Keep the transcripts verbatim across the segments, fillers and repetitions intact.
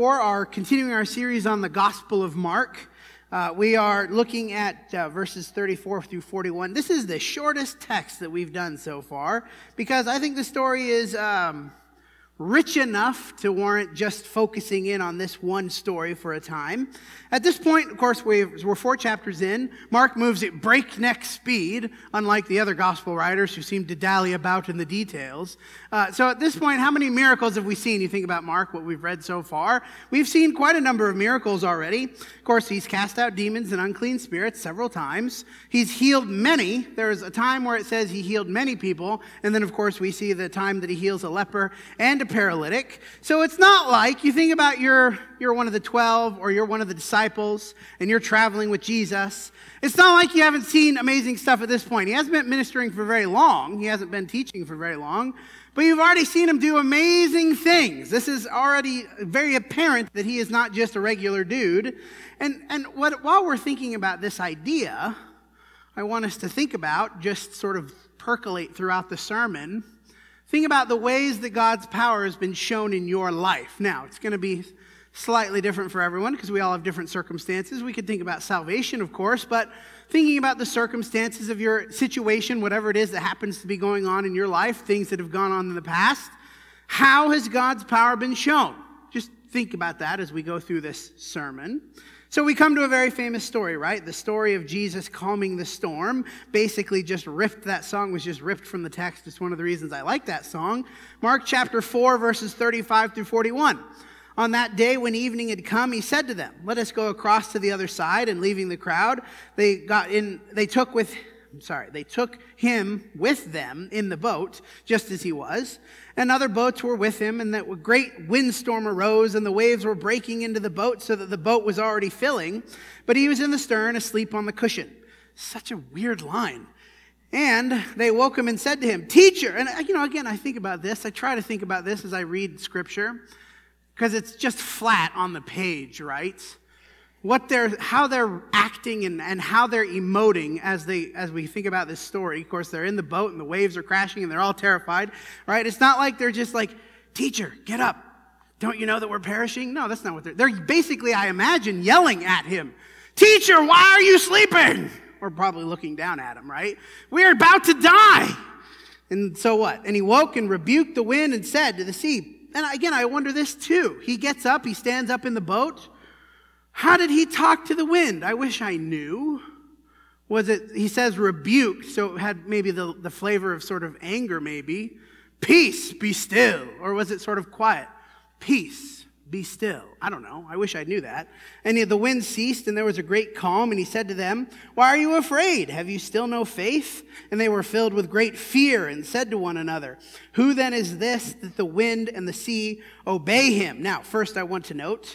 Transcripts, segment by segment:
For our continuing our series on the Gospel of Mark, uh, we are looking at uh, verses thirty-four through forty-one. This is the shortest text that we've done so far because I think the story is um, rich enough to warrant just focusing in on this one story for a time. At this point, of course, we've, we're four chapters in. Mark moves at breakneck speed, unlike the other gospel writers who seem to dally about in the details. Uh, so at this point, how many miracles have we seen? You think about Mark, what we've read so far. We've seen quite a number of miracles already. Of course, he's cast out demons and unclean spirits several times. He's healed many. There's a time where it says he healed many people. And then, of course, we see the time that he heals a leper and a paralytic. So it's not like you think about you're, you're one of the twelve or you're one of the disciples and you're traveling with Jesus. It's not like you haven't seen amazing stuff at this point. He hasn't been ministering for very long. He hasn't been teaching for very long. But you've already seen him do amazing things. This is already very apparent that he is not just a regular dude. And, and what, while we're thinking about this idea, I want us to think about, just sort of percolate throughout the sermon, think about the ways that God's power has been shown in your life. Now, it's going to be slightly different for everyone because we all have different circumstances. We could think about salvation, of course, but thinking about the circumstances of your situation, whatever it is that happens to be going on in your life, things that have gone on in the past, how has God's power been shown? Just think about that as we go through this sermon. So we come to a very famous story, right? The story of Jesus calming the storm. Basically just ripped, that song was just ripped from the text. It's one of the reasons I like that song. Mark chapter four, verses thirty-five through forty-one. On that day when evening had come, he said to them, "Let us go across to the other side." And leaving the crowd, they got in, they took with, sorry, they took him with them in the boat, just as he was. And other boats were with him, and that a great windstorm arose, and the waves were breaking into the boat so that the boat was already filling. But he was in the stern, asleep on the cushion. Such a weird line. And they woke him and said to him, "Teacher," and you know, again, I think about this. I try to think about this as I read Scripture, because it's just flat on the page, right? What they're, how they're acting and, and how they're emoting as they as we think about this story. Of course, they're in the boat and the waves are crashing and they're all terrified, right? It's not like they're just like, "Teacher, get up. Don't you know that we're perishing?" No, that's not what they're, they're basically, I imagine, yelling at him. "Teacher, why are you sleeping?" Or probably looking down at him, right? "We're about to die." And so what? "And he woke and rebuked the wind and said to the sea," and again, I wonder this too. He gets up, he stands up in the boat. How did he talk to the wind? I wish I knew. Was it, he says rebuked, so it had maybe the, the flavor of sort of anger maybe. "Peace, be still." Or was it sort of quiet? "Peace, be still." I don't know. I wish I knew that. And the wind ceased and there was a great calm, and he said to them, "Why are you afraid? Have you still no faith?" And they were filled with great fear and said to one another, "Who then is this that the wind and the sea obey him?" Now, first I want to note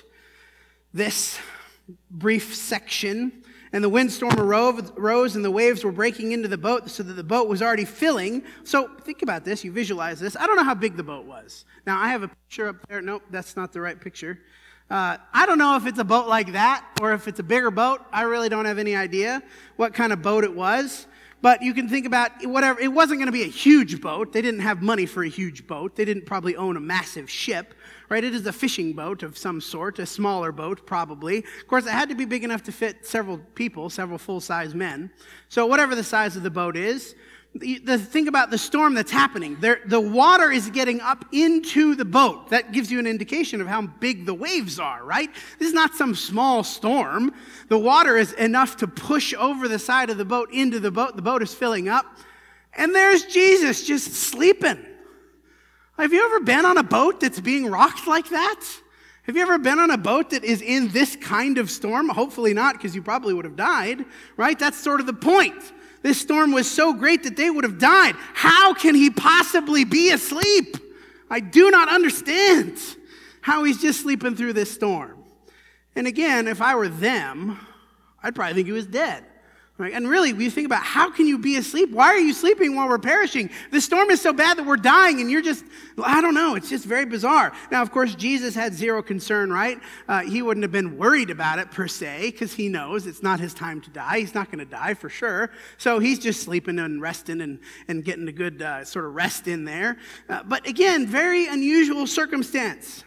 this brief section. "And the windstorm arose and the waves were breaking into the boat so that the boat was already filling." So think about this. You visualize this. I don't know how big the boat was. Now, I have a picture up there. Nope, that's not the right picture. Uh, I don't know if it's a boat like that or if it's a bigger boat. I really don't have any idea what kind of boat it was. But you can think about whatever. It wasn't going to be a huge boat. They didn't have money for a huge boat. They didn't probably own a massive ship, right? It is a fishing boat of some sort, a smaller boat probably. Of course, it had to be big enough to fit several people, several full-size men. So whatever the size of the boat is, the, the think about the storm that's happening. There, the water is getting up into the boat. That gives you an indication of how big the waves are, right? This is not some small storm. The water is enough to push over the side of the boat into the boat. The boat is filling up. And there's Jesus just sleeping. Have you ever been on a boat that's being rocked like that? Have you ever been on a boat that is in this kind of storm? Hopefully not, because you probably would have died, right? That's sort of the point. This storm was so great that they would have died. How can he possibly be asleep? I do not understand how he's just sleeping through this storm. And again, if I were them, I'd probably think he was dead. Right? And really, we think about how can you be asleep? Why are you sleeping while we're perishing? The storm is so bad that we're dying and you're just, I don't know, it's just very bizarre. Now, of course, Jesus had zero concern, right? Uh, he wouldn't have been worried about it per se because he knows it's not his time to die. He's not going to die for sure. So he's just sleeping and resting and, and getting a good uh, sort of rest in there. Uh, but again, very unusual circumstance.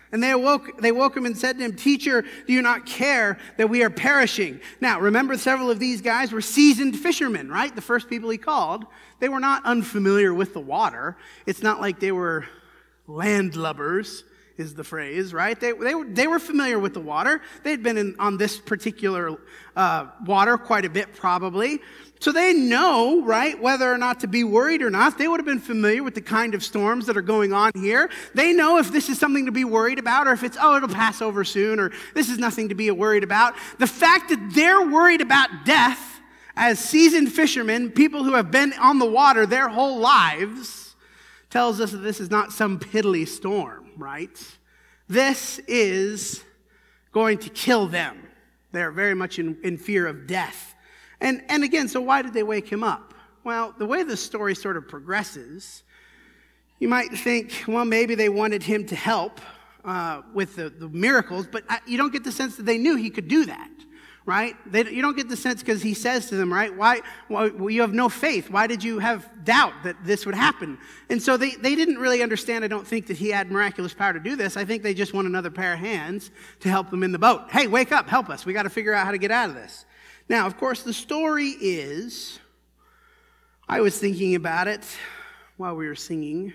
And they awoke, they woke him and said to him, "Teacher, do you not care that we are perishing?" Now, remember, several of these guys were seasoned fishermen, right? The first people he called. They were not unfamiliar with the water. It's not like they were landlubbers, is the phrase, right? They, they, were, they were familiar with the water. They'd been in, on this particular uh, water quite a bit, probably. So they know, right, whether or not to be worried or not. They would have been familiar with the kind of storms that are going on here. They know if this is something to be worried about, or if it's, oh, it'll pass over soon, or this is nothing to be worried about. The fact that they're worried about death as seasoned fishermen, people who have been on the water their whole lives, tells us that this is not some piddly storm, right? This is going to kill them. They're very much in, in fear of death. And, and again, so why did they wake him up? Well, the way the story sort of progresses, you might think, well, maybe they wanted him to help uh, with the, the miracles, but you don't get the sense that they knew he could do that, right? They, you don't get the sense because he says to them, right, why, well, you have no faith. Why did you have doubt that this would happen? And so they, they didn't really understand, I don't think, that he had miraculous power to do this. I think they just want another pair of hands to help them in the boat. Hey, wake up, help us. We got to figure out how to get out of this. Now, of course, the story is, I was thinking about it while we were singing,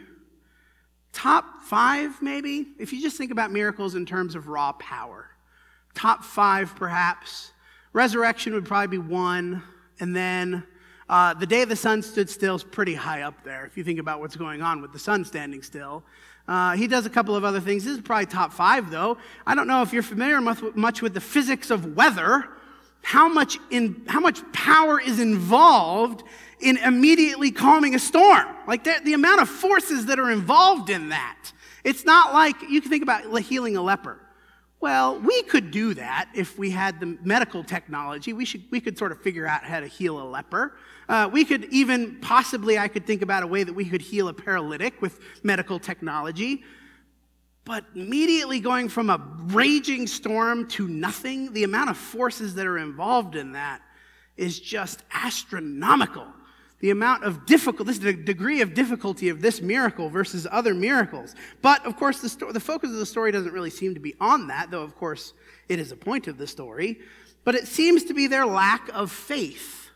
top five maybe, if you just think about miracles in terms of raw power. Top five perhaps. Resurrection would probably be one, and then uh, the day the sun stood still is pretty high up there if you think about what's going on with the sun standing still. Uh, he does a couple of other things. This is probably top five, though. I don't know if you're familiar much, much with the physics of weather. How much in how much power is involved in immediately calming a storm? Like the, the amount of forces that are involved in that. It's not like you can think about healing a leper. Well, we could do that if we had the medical technology. We should we could sort of figure out how to heal a leper. Uh, we could even possibly I could think about a way that we could heal a paralytic with medical technology. But immediately going from a raging storm to nothing, the amount of forces that are involved in that is just astronomical. The amount of difficulty, this is the degree of difficulty of this miracle versus other miracles. But, of course, the, sto- the focus of the story doesn't really seem to be on that, though, of course, it is a point of the story. But it seems to be their lack of faith.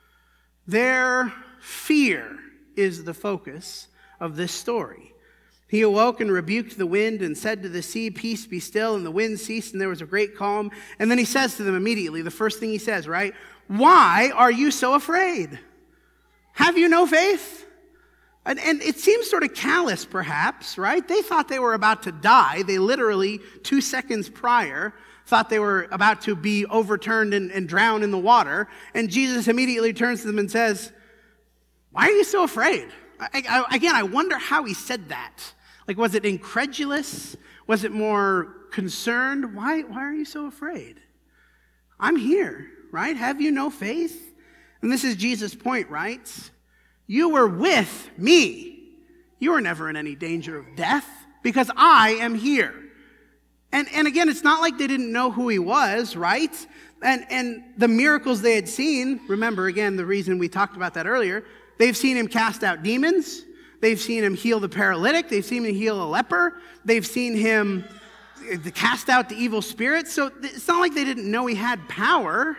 Their fear is the focus of this story. He awoke and rebuked the wind and said to the sea, "Peace, be still." And the wind ceased and there was a great calm. And then he says to them immediately, the first thing he says, right? "Why are you so afraid? Have you no faith?" And, and it seems sort of callous, perhaps, right? They thought they were about to die. They literally, two seconds prior, thought they were about to be overturned and, and drowned in the water. And Jesus immediately turns to them and says, "Why are you so afraid?" I, I, again, I wonder how he said that. Like, was it incredulous? Was it more concerned? Why, why are you so afraid? I'm here, right? Have you no faith? And this is Jesus' point, right? You were with me. You were never in any danger of death because I am here. And, and again, it's not like they didn't know who he was, right? And, and the miracles they had seen, remember, again, the reason we talked about that earlier, they've seen him cast out demons. They've seen him heal the paralytic. They've seen him heal a leper. They've seen him cast out the evil spirits. So it's not like they didn't know he had power.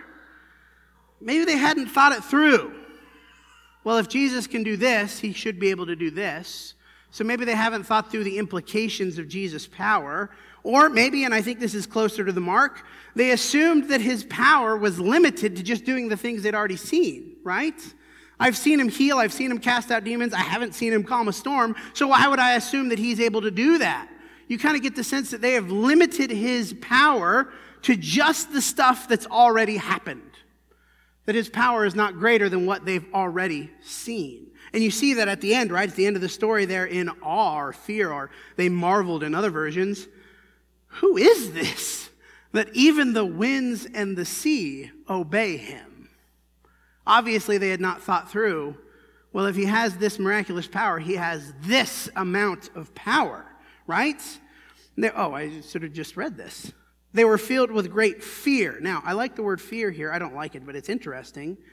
Maybe they hadn't thought it through. Well, if Jesus can do this, he should be able to do this. So maybe they haven't thought through the implications of Jesus' power. Or maybe, and I think this is closer to the mark, they assumed that his power was limited to just doing the things they'd already seen, right? I've seen him heal. I've seen him cast out demons. I haven't seen him calm a storm. So why would I assume that he's able to do that? You kind of get the sense that they have limited his power to just the stuff that's already happened. That his power is not greater than what they've already seen. And you see that at the end, right? At the end of the story, they're in awe or fear, or they marveled in other versions. Who is this that even the winds and the sea obey him? Obviously, they had not thought through, well, if he has this miraculous power, he has this amount of power, right? They, oh, I sort of just read this. They were filled with great fear. Now, I like the word fear here. I don't like it, but it's interesting.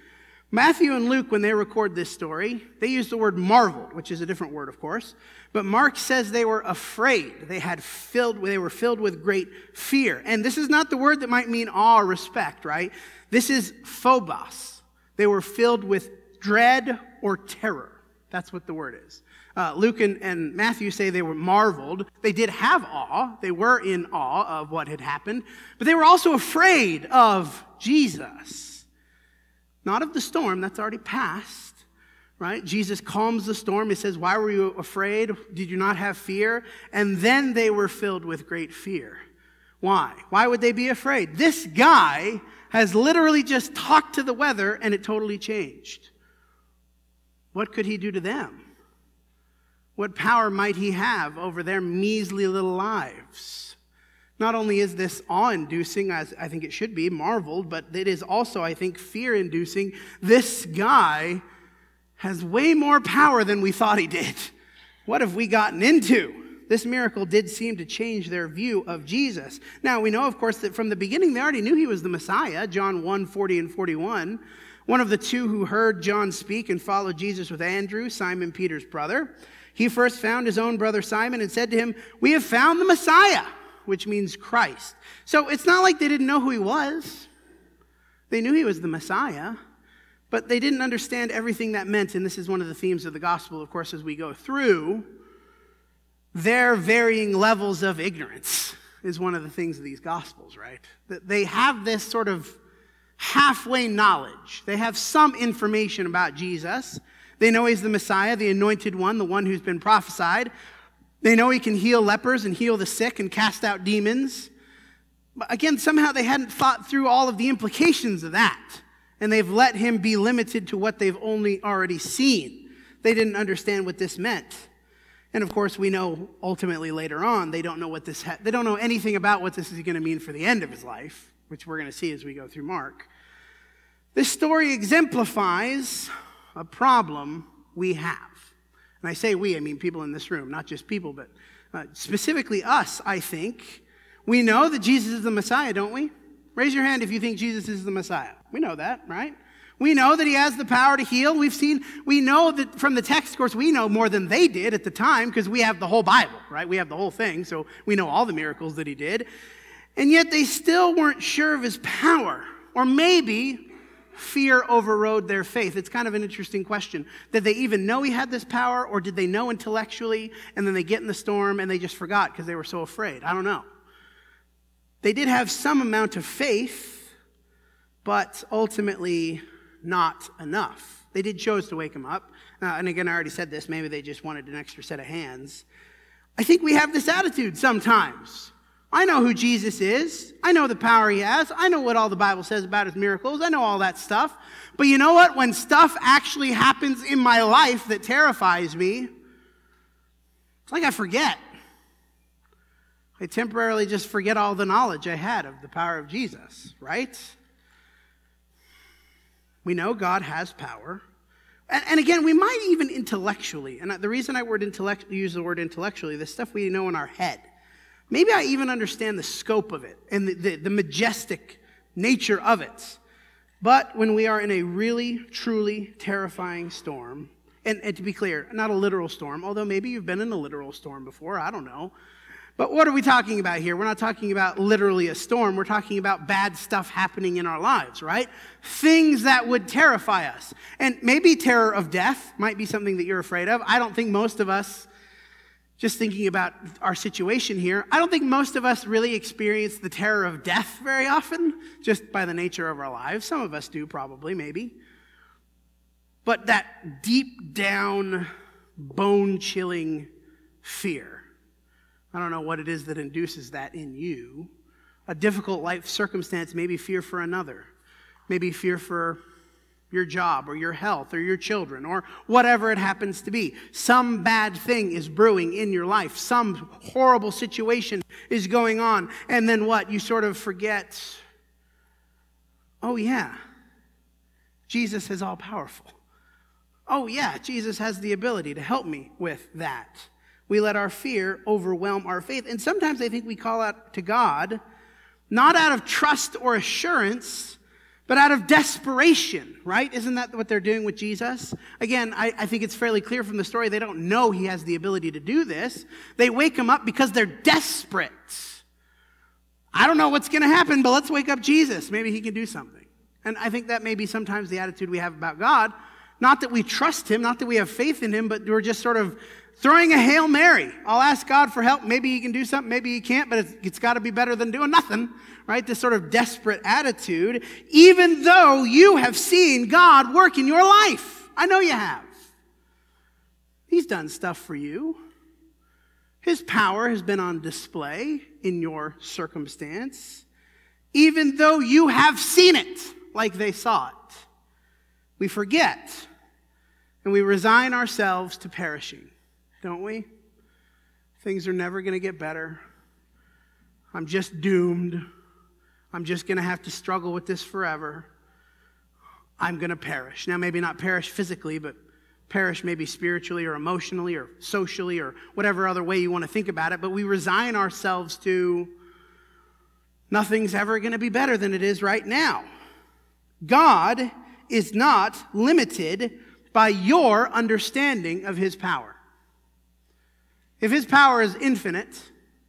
Matthew and Luke, when they record this story, they use the word marveled, which is a different word, of course. But Mark says they were afraid. They had filled, they were filled with great fear. And this is not the word that might mean awe or respect, right? This is phobos. They were filled with dread or terror. That's what the word is. Uh, Luke and, and Matthew say they were marveled. They did have awe. They were in awe of what had happened. But they were also afraid of Jesus. Not of the storm, that's already passed, right? Jesus calms the storm. He says, why were you afraid? Did you not have fear? And then they were filled with great fear. Why? Why would they be afraid? This guy has literally just talked to the weather and it totally changed. What could he do to them? What power might he have over their measly little lives? Not only is this awe-inducing, as I think it should be, marveled, but it is also, I think, fear-inducing. This guy has way more power than we thought he did. What have we gotten into? This miracle did seem to change their view of Jesus. Now, we know, of course, that from the beginning they already knew he was the Messiah, John one, forty and forty-one. One of the two who heard John speak and followed Jesus with Andrew, Simon Peter's brother. He first found his own brother Simon and said to him, we have found the Messiah, which means Christ. So it's not like they didn't know who he was. They knew he was the Messiah, but they didn't understand everything that meant. And this is one of the themes of the gospel, of course, as we go through. Their varying levels of ignorance is one of the things of these gospels, right? That they have this sort of halfway knowledge. They have some information about Jesus. They know he's the Messiah, the anointed one, the one who's been prophesied. They know he can heal lepers and heal the sick and cast out demons. But again, somehow they hadn't thought through all of the implications of that. And they've let him be limited to what they've only already seen. They didn't understand what this meant. And of course, we know ultimately later on, they don't know what this, ha- they don't know anything about what this is going to mean for the end of his life, which we're going to see as we go through Mark. This story exemplifies a problem we have. And I say we, I mean people in this room, not just people, but uh, specifically us, I think. We know that Jesus is the Messiah, don't we? Raise your hand if you think Jesus is the Messiah. We know that, right? We know that he has the power to heal. We've seen, we know that from the text, of course, we know more than they did at the time because we have the whole Bible, right? We have the whole thing, so we know all the miracles that he did. And yet they still weren't sure of his power. Or maybe fear overrode their faith. It's kind of an interesting question. Did they even know he had this power, or did they know intellectually, and then they get in the storm and they just forgot because they were so afraid? I don't know. They did have some amount of faith, but ultimately not enough. They did choose to wake him up. Uh, and again, I already said this. Maybe they just wanted an extra set of hands. I think we have this attitude sometimes. I know who Jesus is. I know the power he has. I know what all the Bible says about his miracles. I know all that stuff. But you know what? When stuff actually happens in my life that terrifies me, it's like I forget. I temporarily just forget all the knowledge I had of the power of Jesus, right? We know God has power. And, and again, we might even intellectually, and the reason I word intellect, use the word intellectually, the stuff we know in our head, maybe I even understand the scope of it and the, the, the majestic nature of it. But when we are in a really, truly terrifying storm, and, and to be clear, not a literal storm, although maybe you've been in a literal storm before, I don't know. But what are we talking about here? We're not talking about literally a storm. We're talking about bad stuff happening in our lives, right? Things that would terrify us. And maybe terror of death might be something that you're afraid of. I don't think most of us, just thinking about our situation here, I don't think most of us really experience the terror of death very often, just by the nature of our lives. Some of us do probably, maybe. But that deep down, bone-chilling fear, I don't know what it is that induces that in you. A difficult life circumstance, maybe fear for another. Maybe fear for your job or your health or your children or whatever it happens to be. Some bad thing is brewing in your life. Some horrible situation is going on. And then what? You sort of forget, oh yeah, Jesus is all powerful. Oh yeah, Jesus has the ability to help me with that. We let our fear overwhelm our faith. And sometimes I think we call out to God, not out of trust or assurance, but out of desperation, right? Isn't that what they're doing with Jesus? Again, I, I think it's fairly clear from the story they don't know he has the ability to do this. They wake him up because they're desperate. I don't know what's going to happen, but let's wake up Jesus. Maybe he can do something. And I think that may be sometimes the attitude we have about God. Not that we trust him, not that we have faith in him, but we're just sort of throwing a Hail Mary. I'll ask God for help. Maybe he can do something, maybe he can't, but it's, it's got to be better than doing nothing, right? This sort of desperate attitude, even though you have seen God work in your life. I know you have. He's done stuff for you. His power has been on display in your circumstance, even though you have seen it like they saw it. We forget, and we resign ourselves to perishing, don't we? Things are never going to get better. I'm just doomed. I'm just going to have to struggle with this forever. I'm going to perish. Now, maybe not perish physically, but perish maybe spiritually or emotionally or socially or whatever other way you want to think about it. But we resign ourselves to nothing's ever going to be better than it is right now. God is not limited by your understanding of his power. If his power is infinite,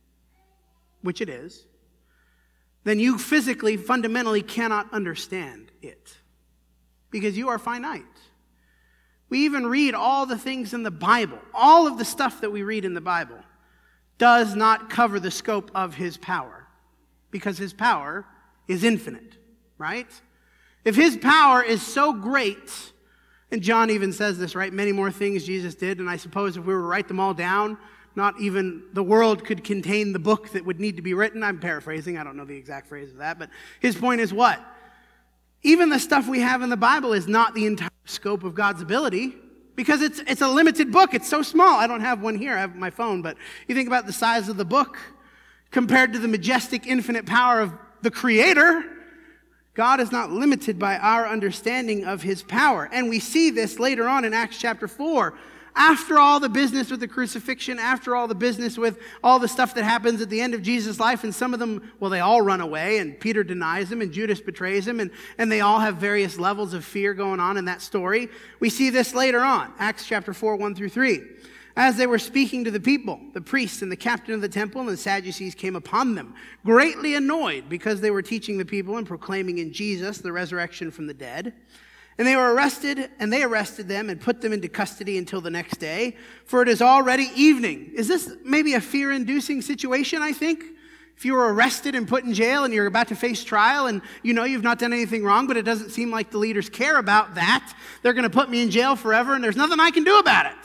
which it is, then you physically, fundamentally cannot understand it because you are finite. We even read all the things in the Bible. All of the stuff that we read in the Bible does not cover the scope of his power because his power is infinite, right? If his power is so great, and John even says this, right? Many more things Jesus did, and I suppose if we were to write them all down, not even the world could contain the book that would need to be written. I'm paraphrasing. I don't know the exact phrase of that, but his point is what? Even the stuff we have in the Bible is not the entire scope of God's ability because it's it's a limited book. It's so small. I don't have one here. I have my phone, but you think about the size of the book compared to the majestic, infinite power of the Creator. God is not limited by our understanding of his power. And we see this later on in Acts chapter four. After all the business with the crucifixion, after all the business with all the stuff that happens at the end of Jesus' life, and some of them, well, they all run away, and Peter denies him, and Judas betrays him, and, and they all have various levels of fear going on in that story. We see this later on, Acts chapter four, one through three. As they were speaking to the people, the priests and the captain of the temple and the Sadducees came upon them, greatly annoyed because they were teaching the people and proclaiming in Jesus the resurrection from the dead. And they were arrested, and they arrested them and put them into custody until the next day, for it is already evening. Is this maybe a fear-inducing situation, I think? If you were arrested and put in jail and you're about to face trial and you know you've not done anything wrong, but it doesn't seem like the leaders care about that. They're going to put me in jail forever, and there's nothing I can do about it.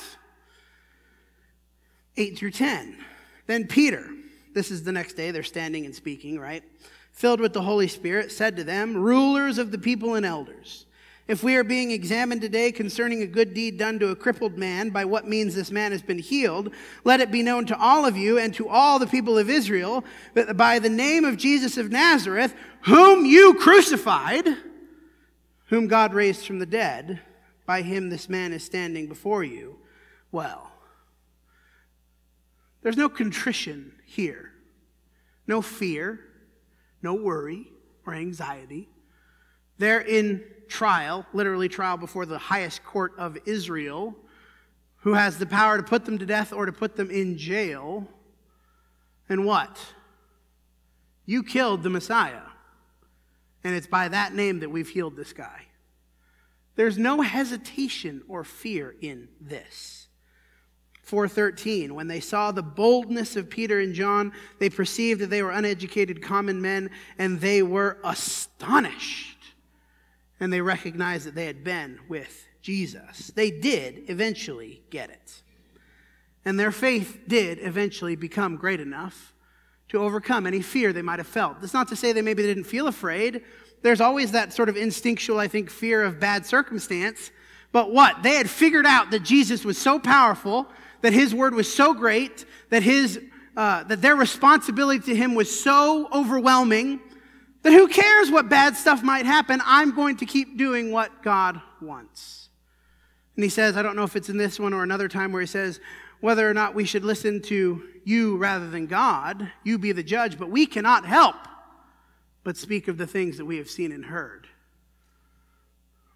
eight through ten. Then Peter, this is the next day, they're standing and speaking, right? Filled with the Holy Spirit, said to them, rulers of the people and elders, if we are being examined today concerning a good deed done to a crippled man, by what means this man has been healed, let it be known to all of you and to all the people of Israel that by the name of Jesus of Nazareth, whom you crucified, whom God raised from the dead, by him this man is standing before you. Well, there's no contrition here, no fear, no worry or anxiety. They're in trial, literally trial before the highest court of Israel, who has the power to put them to death or to put them in jail. And what? You killed the Messiah. And it's by that name that we've healed this guy. There's no hesitation or fear in this. four thirteen, when they saw the boldness of Peter and John, they perceived that they were uneducated common men, and they were astonished. And they recognized that they had been with Jesus. They did eventually get it. And their faith did eventually become great enough to overcome any fear they might have felt. That's not to say they maybe didn't feel afraid. There's always that sort of instinctual, I think, fear of bad circumstance. But what? They had figured out that Jesus was so powerful, that his word was so great, that his uh, that their responsibility to him was so overwhelming, that who cares what bad stuff might happen? I'm going to keep doing what God wants. And he says, I don't know if it's in this one or another time where he says, whether or not we should listen to you rather than God, you be the judge, but we cannot help but speak of the things that we have seen and heard.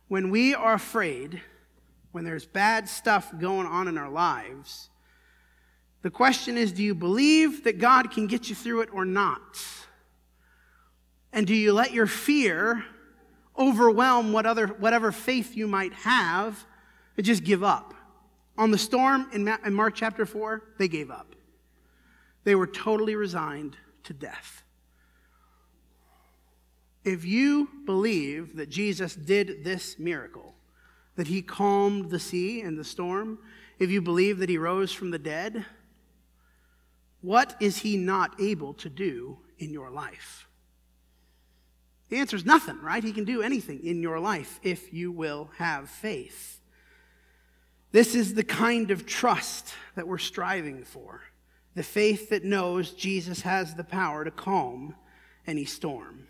when we are afraid, when there's bad stuff going on in our lives, the question is, do you believe that God can get you through it or not? And do you let your fear overwhelm what other, whatever faith you might have and just give up? On the storm in, Ma- in Mark chapter four, they gave up. They were totally resigned to death. If you believe that Jesus did this miracle, that he calmed the sea and the storm, if you believe that he rose from the dead, what is he not able to do in your life? The answer is nothing, right? He can do anything in your life if you will have faith. This is the kind of trust that we're striving for. The faith that knows Jesus has the power to calm any storm.